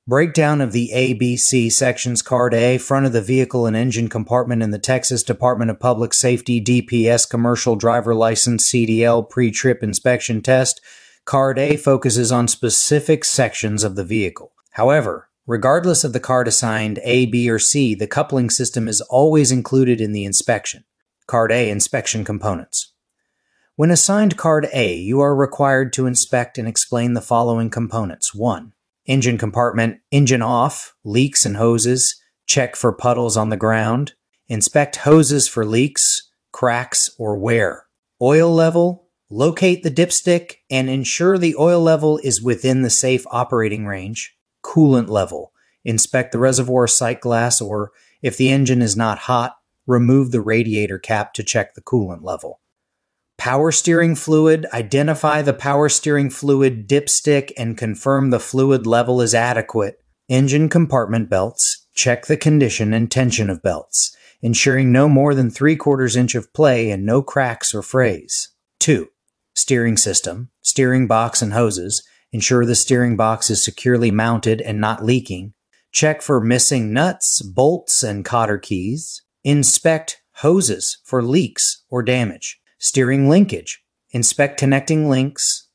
Breakdown of the ABC sections. Card A, front of the vehicle and engine compartment in the Texas Department of Public Safety DPS Commercial Driver License CDL pre-trip inspection test. Card A focuses on specific sections of the vehicle. However, regardless of the card assigned A, B, or C, the coupling system is always included in the inspection. Card A, inspection components. When assigned Card A, you are required to inspect and explain the following components. 1. Engine compartment, engine off, leaks and hoses, check for puddles on the ground, inspect hoses for leaks, cracks, or wear. Oil level, locate the dipstick and ensure the oil level is within the safe operating range. Coolant level, inspect the reservoir sight glass, or if the engine is not hot, remove the radiator cap to check the coolant level. Power steering fluid, identify the power steering fluid dipstick and confirm the fluid level is adequate. Engine compartment belts, check the condition and tension of belts, ensuring no more than 3/4 inch of play and no cracks or frays. 2. Steering system, steering box and hoses, ensure the steering box is securely mounted and not leaking. Check for missing nuts, bolts, and cotter keys. Inspect hoses for leaks or damage. Steering linkage. Inspect connecting links,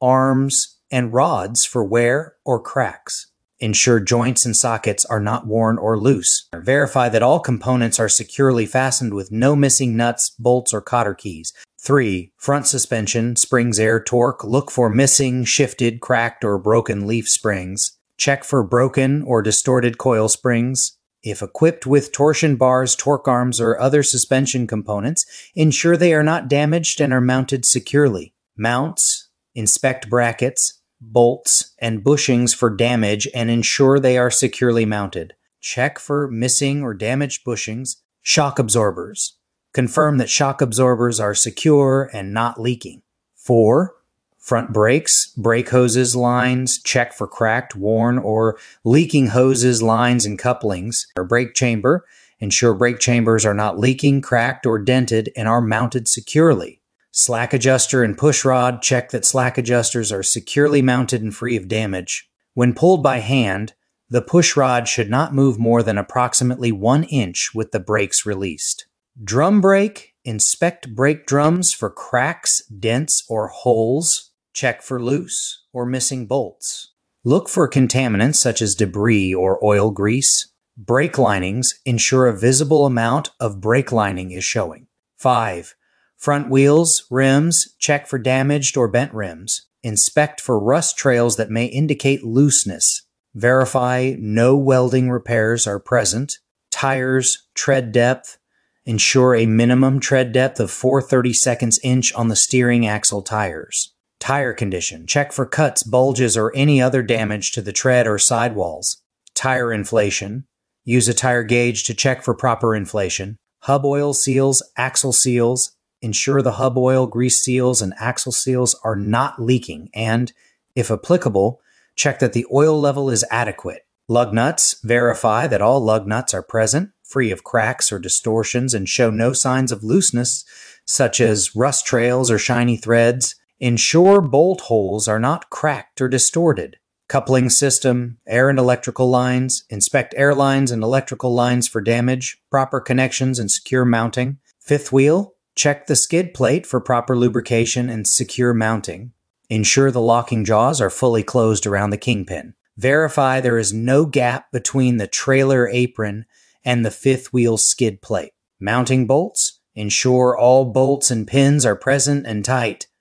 arms, and rods for wear or cracks. Ensure joints and sockets are not worn or loose. Verify that all components are securely fastened with no missing nuts, bolts, or cotter keys. 3. Front suspension, springs, air, torque. Look for missing, shifted, cracked, or broken leaf springs. Check for broken or distorted coil springs. If equipped with torsion bars, torque arms, or other suspension components, ensure they are not damaged and are mounted securely. Mounts, inspect brackets, bolts, and bushings for damage and ensure they are securely mounted. Check for missing or damaged bushings. Shock absorbers. Confirm that shock absorbers are secure and not leaking. 4. Front brakes, brake hoses, lines, check for cracked, worn, or leaking hoses, lines, and couplings. Or brake chamber, ensure brake chambers are not leaking, cracked, or dented and are mounted securely. Slack adjuster and push rod, check that slack adjusters are securely mounted and free of damage. When pulled by hand, the push rod should not move more than approximately 1 inch with the brakes released. Drum brake, inspect brake drums for cracks, dents, or holes. Check for loose or missing bolts. Look for contaminants such as debris or oil grease. Brake linings, ensure a visible amount of brake lining is showing. 5. Front wheels, rims, check for damaged or bent rims. Inspect for rust trails that may indicate looseness. Verify no welding repairs are present. Tires, tread depth. Ensure a minimum tread depth of 4/32 inch on the steering axle tires. Tire condition. Check for cuts, bulges, or any other damage to the tread or sidewalls. Tire inflation. Use a tire gauge to check for proper inflation. Hub oil seals, axle seals. Ensure the hub oil, grease seals, and axle seals are not leaking and, if applicable, check that the oil level is adequate. Lug nuts. Verify that all lug nuts are present, free of cracks or distortions, and show no signs of looseness, such as rust trails or shiny threads. Ensure bolt holes are not cracked or distorted. Coupling system, air and electrical lines. Inspect air lines and electrical lines for damage, proper connections, and secure mounting. Fifth wheel, check the skid plate for proper lubrication and secure mounting. Ensure the locking jaws are fully closed around the kingpin. Verify there is no gap between the trailer apron and the fifth wheel skid plate. Mounting bolts, ensure all bolts and pins are present and tight.